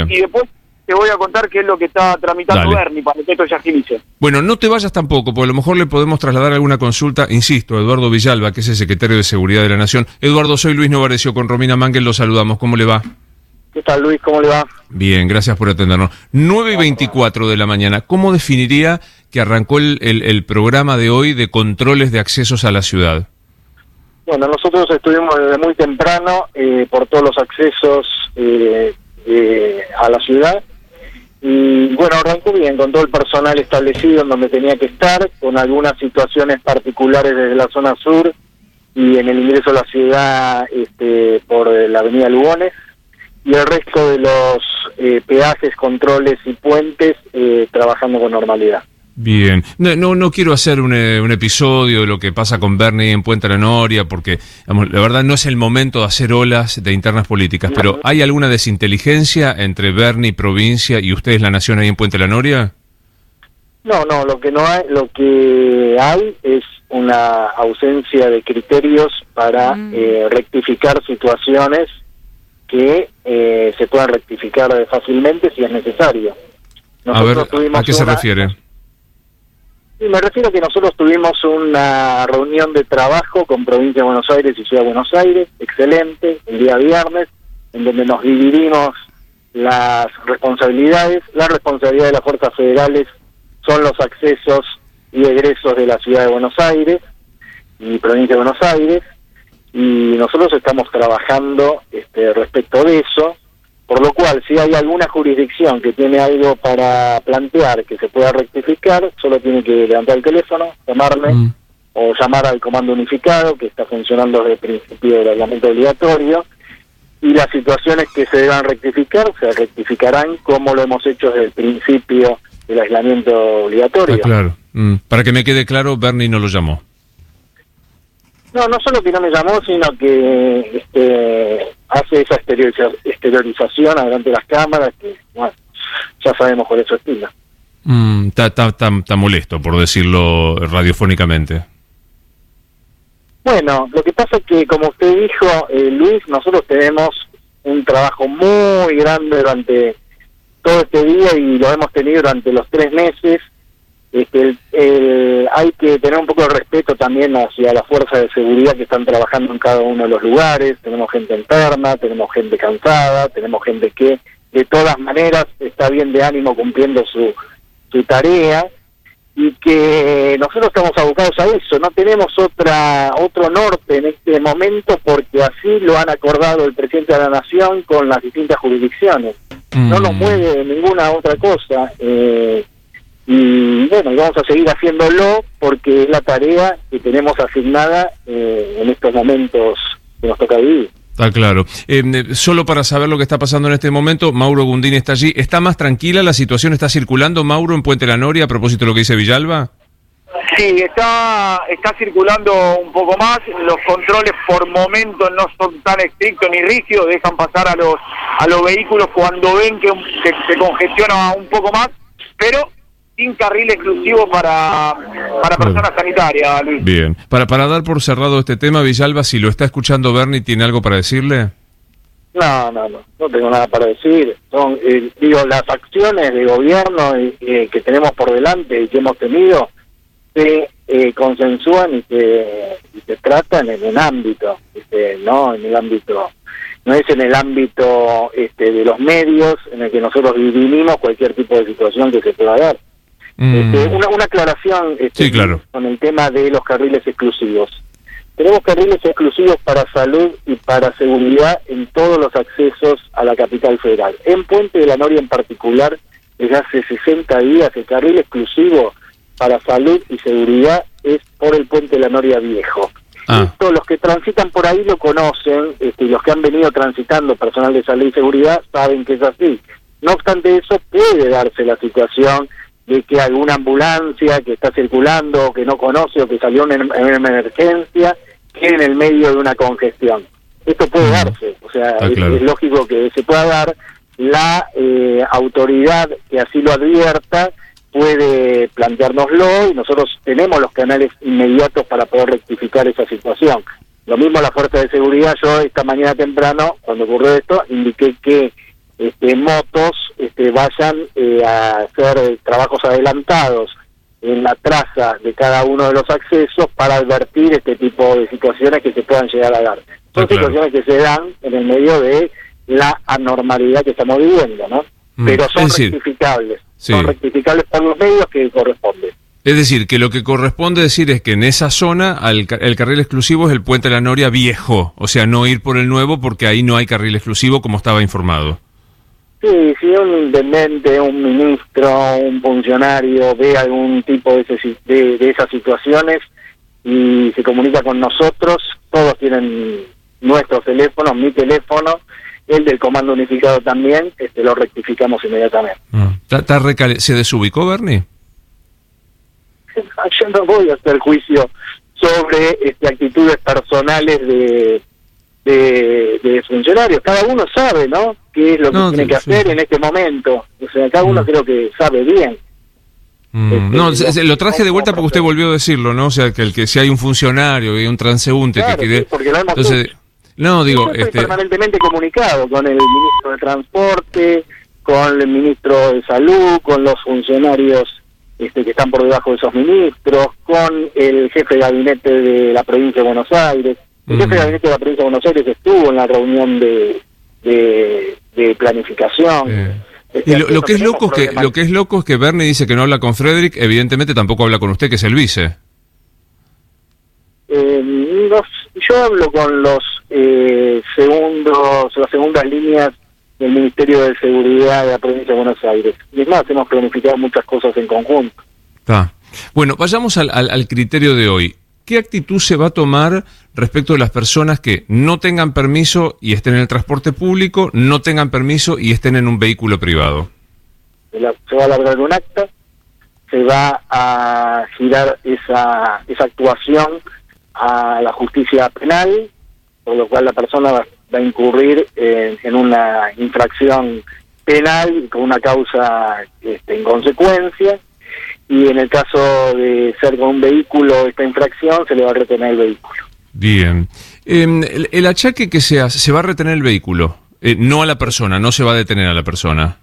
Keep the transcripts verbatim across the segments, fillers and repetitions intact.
Bien. Y después te voy a contar qué es lo que está tramitando Dale. Bernie para que esto ya agilice. Bueno, no te vayas tampoco, porque a lo mejor le podemos trasladar alguna consulta, insisto, a Eduardo Villalba, que es el secretario de Seguridad de la Nación. Eduardo, soy Luis Novarecio, con Romina Mangel lo saludamos. ¿Cómo le va? ¿Qué tal, Luis? ¿Cómo le va? Bien, gracias por atendernos. nueve y veinticuatro de la mañana, ¿cómo definiría que arrancó el, el, el programa de hoy de controles de accesos a la ciudad? Bueno, nosotros estuvimos desde muy temprano eh, por todos los accesos eh, eh, a la ciudad. Y bueno, arrancó bien, con todo el personal establecido en donde tenía que estar, con algunas situaciones particulares desde la zona sur y en el ingreso a la ciudad este, por la avenida Lugones, y el resto de los eh, peajes, controles y puentes eh, trabajando con normalidad. Bien, no, no, no quiero hacer un, eh, un episodio de lo que pasa con Bernie en Puente La Noria, porque digamos, la verdad no es el momento de hacer olas de internas políticas, no. Pero ¿hay alguna desinteligencia entre Bernie, provincia, y ustedes, la Nación, ahí en Puente La Noria? No, no, lo que no hay, lo que hay es una ausencia de criterios para mm. eh, rectificar situaciones que eh, se puedan rectificar fácilmente si es necesario. Nosotros a ver, ¿a qué se una... refiere? Sí, me refiero a que nosotros tuvimos una reunión de trabajo con Provincia de Buenos Aires y Ciudad de Buenos Aires, excelente, el día viernes, en donde nos dividimos las responsabilidades. La responsabilidad de las fuerzas federales son los accesos y egresos de la Ciudad de Buenos Aires y Provincia de Buenos Aires, y nosotros estamos trabajando este, respecto de eso, por lo cual si hay alguna jurisdicción que tiene algo para plantear que se pueda rectificar, solo tiene que levantar el teléfono, llamarme mm. o llamar al comando unificado que está funcionando desde el principio del aislamiento obligatorio, y las situaciones que se deban rectificar se rectificarán como lo hemos hecho desde el principio del aislamiento obligatorio. Ah, claro. Mm. Para que me quede claro, Bernie no lo llamó. No, no solo que no me llamó, sino que este, hace esa exterioriza, exteriorización delante de las cámaras, que bueno, ya sabemos cuál es su estilo. Está mm, molesto, por decirlo radiofónicamente. Bueno, lo que pasa es que, como usted dijo, eh, Luis, nosotros tenemos un trabajo muy grande durante todo este día y lo hemos tenido durante los tres meses. Este, el, el, hay que tener un poco de respeto también hacia las fuerzas de seguridad que están trabajando en cada uno de los lugares. Tenemos gente enferma, tenemos gente cansada, tenemos gente que de todas maneras está bien de ánimo cumpliendo su, su tarea, y que nosotros estamos abocados a eso. No tenemos otra otro norte en este momento, porque así lo han acordado el presidente de la Nación con las distintas jurisdicciones. Mm. No nos mueve ninguna otra cosa. Eh, Y bueno, vamos a seguir haciéndolo porque es la tarea que tenemos asignada eh, en estos momentos que nos toca vivir. Está claro. Eh, solo para saber lo que está pasando en este momento, Mauro Gundini está allí. ¿Está más tranquila la situación? ¿Está circulando, Mauro, en Puente La Noria a propósito de lo que dice Villalba? Sí, está está circulando un poco más. Los controles por momentos no son tan estrictos ni rígidos, dejan pasar a los a los vehículos cuando ven que se, se congestiona un poco más, pero sin carril exclusivo para para personas sanitarias, Luis. Bien. Para para dar por cerrado este tema, Villalba, si lo está escuchando Bernie, ¿tiene algo para decirle? No, no, no, no tengo nada para decir. Son, eh, digo, las acciones de gobierno eh, que tenemos por delante y que hemos tenido se eh, consensúan y se, y se tratan en un ámbito, este, no en el ámbito, no es en el ámbito este, de los medios en el que nosotros vivimos cualquier tipo de situación que se pueda dar. Mm. Este, una, una aclaración este, sí, claro. Con el tema de los carriles exclusivos. Tenemos carriles exclusivos para salud y para seguridad en todos los accesos a la capital federal. En Puente de la Noria en particular, desde hace sesenta días, el carril exclusivo para salud y seguridad es por el Puente de la Noria Viejo. Ah. Esto, los que transitan por ahí lo conocen, este, y los que han venido transitando, personal de salud y seguridad, saben que es así. No obstante eso, puede darse la situación de que alguna ambulancia que está circulando, o que no conoce, o que salió en, en una emergencia, quede en el medio de una congestión. Esto puede darse, o sea, es, claro. es lógico que se pueda dar. La eh, autoridad que así lo advierta puede planteárnoslo, y nosotros tenemos los canales inmediatos para poder rectificar esa situación. Lo mismo la fuerza de seguridad. Yo esta mañana temprano, cuando ocurrió esto, indiqué que este, motos este, vayan eh, a hacer trabajos adelantados en la traza de cada uno de los accesos para advertir este tipo de situaciones que se puedan llegar a dar. Son ah, claro. situaciones que se dan en el medio de la anormalidad que estamos viviendo, ¿no? Mm, Pero son decir, rectificables, sí. son rectificables por los medios que corresponden. Es decir, que lo que corresponde decir es que en esa zona al, el carril exclusivo es el Puente de la Noria viejo, o sea, no ir por el nuevo porque ahí no hay carril exclusivo como estaba informado. Sí, si un intendente, un ministro, un funcionario ve algún tipo de, ese, de, de esas situaciones y se comunica con nosotros, todos tienen nuestros teléfonos, mi teléfono, el del Comando Unificado también, este, lo rectificamos inmediatamente. Ah, ¿Está recal- ¿Se desubicó, Bernie? Yo no voy a hacer juicio sobre este, actitudes personales de, de, de funcionarios. Cada uno sabe, ¿no?, qué es lo que no, tiene que sí. hacer en este momento. O sea, cada uno mm. creo que sabe bien. Mm. Este, no, se, se, lo traje de vuelta porque usted volvió a decirlo, ¿no? O sea, que el que si hay un funcionario y un transeúnte claro, que quede... Sí, porque lo hemos Entonces, hecho. No, digo... Yo estoy este... permanentemente comunicado con el ministro de Transporte, con el ministro de Salud, con los funcionarios este, que están por debajo de esos ministros, con el jefe de gabinete de la provincia de Buenos Aires. El mm. jefe de gabinete de la provincia de Buenos Aires estuvo en la reunión de, de, de planificación. Eh. Este, y lo, lo que es loco es que lo que es loco es que Bernie dice que no habla con Frederick, evidentemente tampoco habla con usted, que es el vice. Eh, los, yo hablo con los eh, segundos, las segundas líneas del Ministerio de Seguridad de la provincia de Buenos Aires. Y es más, hemos planificado muchas cosas en conjunto. Ah. Bueno, vayamos al, al, al criterio de hoy. ¿Qué actitud se va a tomar respecto de las personas que no tengan permiso y estén en el transporte público, no tengan permiso y estén en un vehículo privado? Se, la, se va a elaborar un acta, se va a girar esa, esa actuación a la justicia penal, por lo cual la persona va, va a incurrir en, en una infracción penal con una causa este, en consecuencia. Y en el caso de ser con un vehículo esta infracción, se le va a retener el vehículo. Bien. Eh, el, el achaque que se hace, se va a retener el vehículo, eh, no a la persona, no se va a detener a la persona.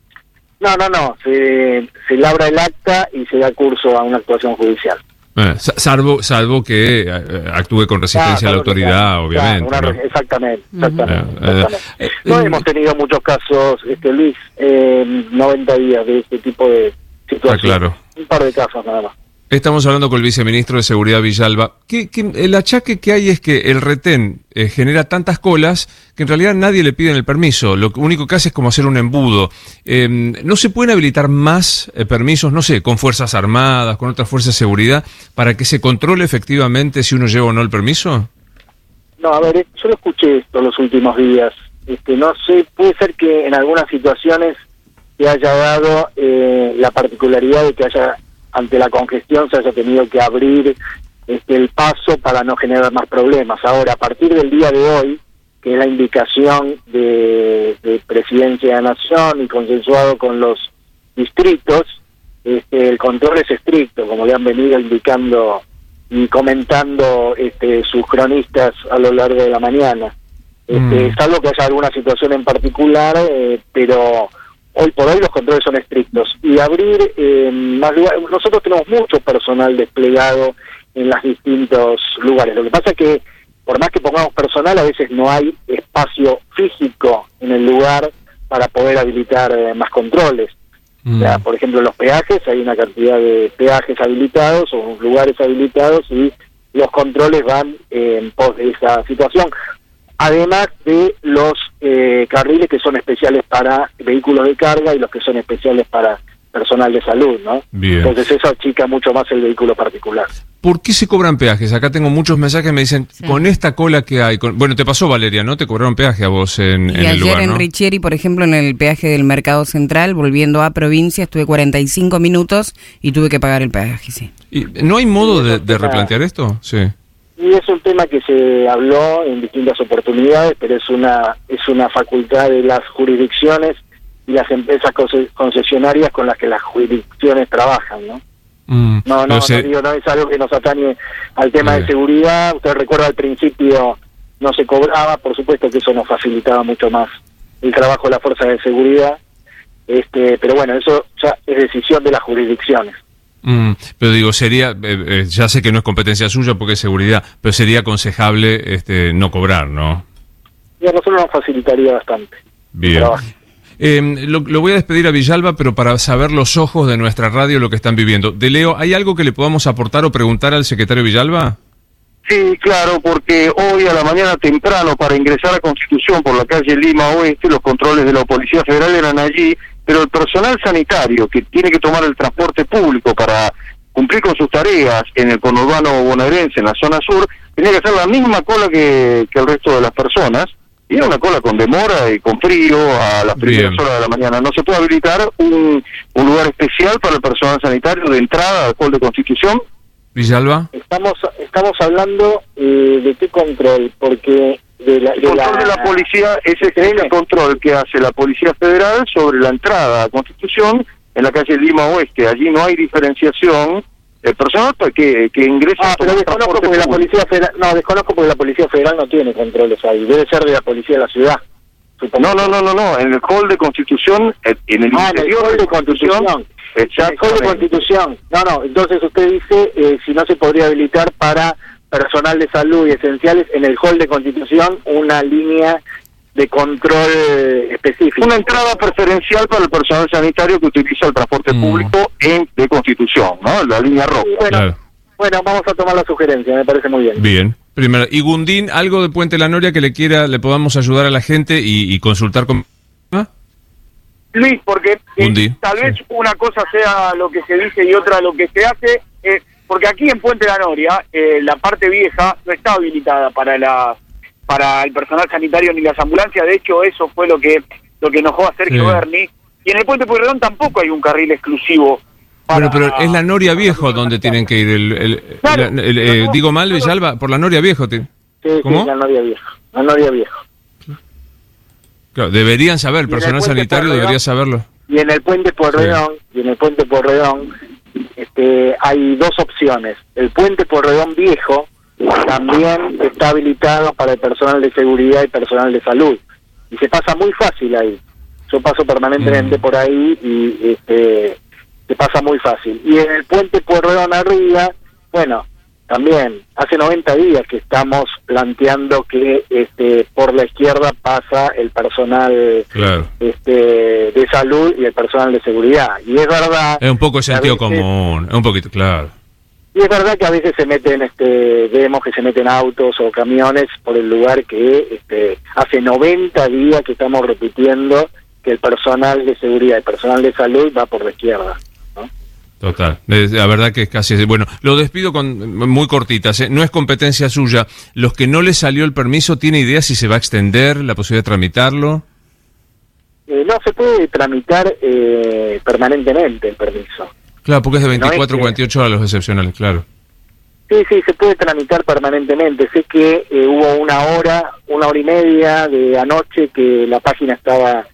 No, no, no. Se, se labra el acta y se da curso a una actuación judicial. Eh, salvo salvo que eh, actúe con resistencia ah, a la autoridad, claro, obviamente. Claro, una, ¿no? Exactamente, exactamente. Uh-huh. exactamente. Eh, no eh, hemos tenido muchos casos, este Luis, eh, noventa días de este tipo de situaciones. Ah, claro. Un par de casos nada más. Estamos hablando con el viceministro de Seguridad Villalba. ¿Qué, qué, el achaque que hay es que el retén eh, genera tantas colas que en realidad nadie le pide el permiso. Lo único que hace es como hacer un embudo. Eh, ¿No se pueden habilitar más eh, permisos, no sé, con Fuerzas Armadas, con otras fuerzas de seguridad, para que se controle efectivamente si uno lleva o no el permiso? No, a ver, yo lo escuché esto los últimos días. Este, no sé, puede ser que en algunas situaciones se haya dado eh, la particularidad de que haya, ante la congestión, se haya tenido que abrir este, el paso para no generar más problemas. Ahora, a partir del día de hoy, que es la indicación de, de Presidencia de la Nación y consensuado con los distritos, este, el control es estricto, como le han venido indicando y comentando este, sus cronistas a lo largo de la mañana. Este, mm. Salvo que haya alguna situación en particular, eh, pero hoy por hoy los controles son estrictos. Y abrir eh, más lugares, nosotros tenemos mucho personal desplegado en los distintos lugares. Lo que pasa es que por más que pongamos personal, a veces no hay espacio físico en el lugar para poder habilitar eh, más controles. Mm. O sea, por ejemplo, en los peajes hay una cantidad de peajes habilitados o lugares habilitados y los controles van eh, en pos de esa situación. Además de los eh, carriles que son especiales para vehículos de carga y los que son especiales para personal de salud, ¿no? Bien. Entonces eso achica mucho más el vehículo particular. ¿Por qué se cobran peajes? Acá tengo muchos mensajes que me dicen, sí. con esta cola que hay... Con... Bueno, te pasó, Valeria, ¿no? Te cobraron peaje a vos en, en el lugar, ¿no? Y ayer en Richieri, por ejemplo, en el peaje del Mercado Central, volviendo a provincia, estuve cuarenta y cinco minutos y tuve que pagar el peaje, sí. ¿Y no hay modo de, de replantear esto? Sí. Y es un tema que se habló en distintas oportunidades, pero es una es una facultad de las jurisdicciones y las empresas concesionarias con las que las jurisdicciones trabajan, ¿no? Mm, no, no, no, sé. no, digo, no es algo que nos atañe al tema eh. de seguridad. Usted recuerda, al principio no se cobraba, por supuesto que eso nos facilitaba mucho más el trabajo de las fuerzas de seguridad, este, pero bueno, eso ya es decisión de las jurisdicciones. Mm, pero digo, sería, eh, eh, ya sé que no es competencia suya porque es seguridad, pero sería aconsejable este, no cobrar, ¿no? Y a nosotros nos facilitaría bastante. Bien. Eh, lo, lo voy a despedir a Villalba, pero para saber los ojos de nuestra radio lo que están viviendo. De Leo, ¿hay algo que le podamos aportar o preguntar al secretario Villalba? Sí, claro, porque hoy a la mañana temprano, para ingresar a Constitución por la calle Lima Oeste, los controles de la Policía Federal eran allí, pero el personal sanitario que tiene que tomar el transporte público para cumplir con sus tareas en el conurbano bonaerense, en la zona sur, tenía que hacer la misma cola que, que el resto de las personas, y era una cola con demora y con frío a las primeras Bien. horas de la mañana. No se puede habilitar un, un lugar especial para el personal sanitario de entrada al hall de Constitución. Villalba. Estamos estamos hablando eh, de qué control, porque de la, El de control la, de la policía, ese es el control que hace la Policía Federal sobre la entrada a Constitución en la calle Lima Oeste. Allí no hay diferenciación. El personal que, que ingresa... Ah, pero desconozco porque la Policía Federal, no, desconozco porque la Policía Federal no tiene controles ahí, debe ser de la Policía de la ciudad. No, no, no, no, no, en el hall de Constitución, en el Ah, en el interior hall de Constitución. En el hall de Exactamente. Constitución. No, no, entonces usted dice eh, si no se podría habilitar para personal de salud y esenciales en el hall de Constitución una línea de control específica. Una entrada preferencial para el personal sanitario que utiliza el transporte Mm. público en de Constitución, ¿no? La línea roja. Bueno, Claro. bueno, vamos a tomar la sugerencia, me parece muy bien. Bien. Primero, y Gundín, algo de Puente La Noria que le quiera, le podamos ayudar a la gente y, y consultar con... ¿Ah? Luis, porque eh, Un día, tal vez sí. una cosa sea lo que se dice y otra lo que se hace, eh, porque aquí en Puente La Noria, eh, la parte vieja no está habilitada para la para el personal sanitario ni las ambulancias. De hecho, eso fue lo que lo que enojó a Sergio Sí. Berni. Y en el Puente Pueyrredón tampoco hay un carril exclusivo. Para... Bueno, pero es la Noria Viejo donde tienen que ir. El, el- Claro. la- el- eh, digo mal, Villalba, por la Noria Viejo. te- Sí, ¿Cómo? sí, la Noria Vieja, la Noria Vieja. Claro, deberían saber, el Y en el personal Puente sanitario Pueyrredón- debería saberlo. Y en el Puente Pueyrredón, y en el Puente Pueyrredón, este, hay dos opciones. El Puente Pueyrredón Viejo también está habilitado para el personal de seguridad y personal de salud. Y se pasa muy fácil ahí. Yo paso permanentemente Mm. por ahí y este, se pasa muy fácil. Y en el Puente Pueyrredón arriba, bueno, también hace noventa días que estamos planteando que este, por la izquierda pasa el personal Claro. este, de salud y el personal de seguridad. Y es verdad... Es un poco de que a sentido veces- común, es un poquito, claro. Y es verdad que a veces se meten, este, vemos que se meten autos o camiones por el lugar que este, hace noventa días que estamos repitiendo que el personal de seguridad y el personal de salud va por la izquierda, ¿no? Total, Es- la verdad que es casi... Bueno, lo despido con muy cortitas, ¿eh? No es competencia suya. Los que no les salió el permiso, ¿tiene idea si se va a extender la posibilidad de tramitarlo? Eh, no se puede tramitar eh, permanentemente el permiso. Claro, porque es de No es veinticuatro a que- cuarenta y ocho horas los excepcionales, claro. Sí, sí, se puede tramitar permanentemente. Sé que eh, hubo una hora, una hora y media de anoche que la página estaba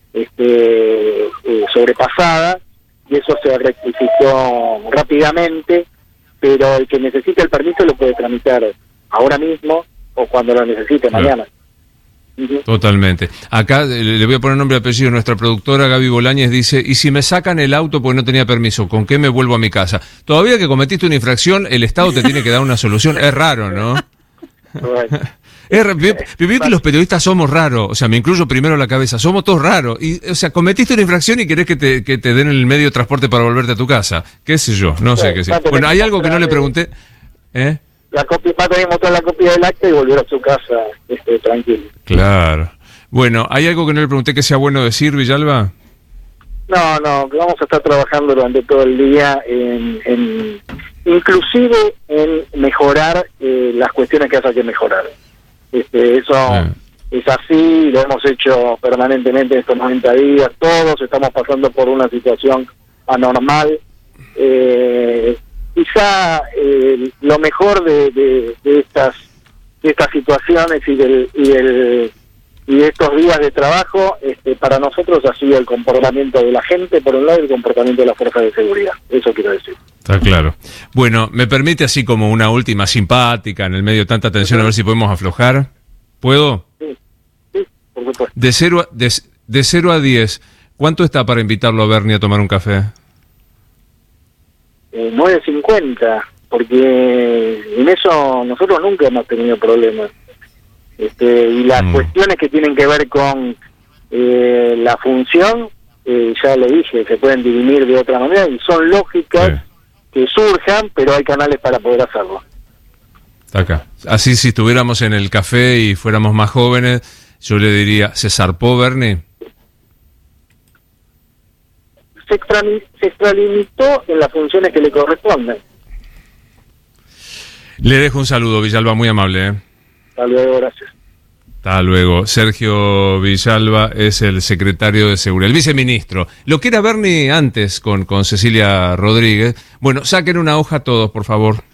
este, eh, sobrepasada y eso se rectificó rápidamente, pero el que necesite el permiso lo puede tramitar ahora mismo o cuando lo necesite Claro. mañana. Ujú. Totalmente. Acá eh, le voy a poner nombre y apellido. Nuestra productora Gaby Bolañez dice, y si me sacan el auto porque no tenía permiso, ¿con qué me vuelvo a mi casa? Todavía que cometiste una infracción, el Estado te tiene que dar una solución. Es raro, ¿no? Bueno. Es ra- vi- vi que los periodistas somos raros, o sea, me incluyo primero la cabeza, somos todos raros. Y, o sea, cometiste una infracción y querés que te, que te den el medio de transporte para volverte a tu casa. ¿Qué sé yo? No sé Sí, qué sé. va a tener Bueno, hay que algo que no le comprar, pregunté. ¿Eh? La copia, va a tener que mostrar la copia del acta y volver a su casa este, tranquilo. Claro. Bueno, ¿hay algo que no le pregunté que sea bueno decir, Villalba? No, no, que vamos a estar trabajando durante todo el día en, en inclusive en mejorar eh, las cuestiones que haya que mejorar. Este, eso Ah. es así, lo hemos hecho permanentemente en estos noventa días, todos estamos pasando por una situación anormal. Eh, quizá eh, lo mejor de, de, de estas de estas situaciones y del, y del y de estos días de trabajo, este, para nosotros ha sido el comportamiento de la gente, por un lado, y el comportamiento de las fuerzas de seguridad. Eso quiero decir. Está claro. Bueno, ¿me permite así como una última simpática en el medio de tanta tensión a ver si podemos aflojar? ¿Puedo? Sí, sí, por por supuesto. De cero a, de, de cero a diez, ¿cuánto está para invitarlo a Bernie a tomar un café? Eh, nueve cincuenta, porque en eso nosotros nunca hemos tenido problemas. Este, y las Mm. cuestiones que tienen que ver con eh, la función, eh, ya le dije, se pueden dirimir de otra manera y son lógicas Sí. que surjan, pero hay canales para poder hacerlo. Está acá. Así, si estuviéramos en el café y fuéramos más jóvenes, yo le diría, ¿se zarpó Bernie? Se, extrami- se extralimitó en las funciones que le corresponden. Le dejo un saludo, Villalba, muy amable, ¿eh? Hasta luego, gracias. Hasta luego. Sergio Villalba es el secretario de Seguridad, el viceministro. Lo que era Bernie antes con, con Cecilia Rodríguez. Bueno, saquen una hoja todos, por favor.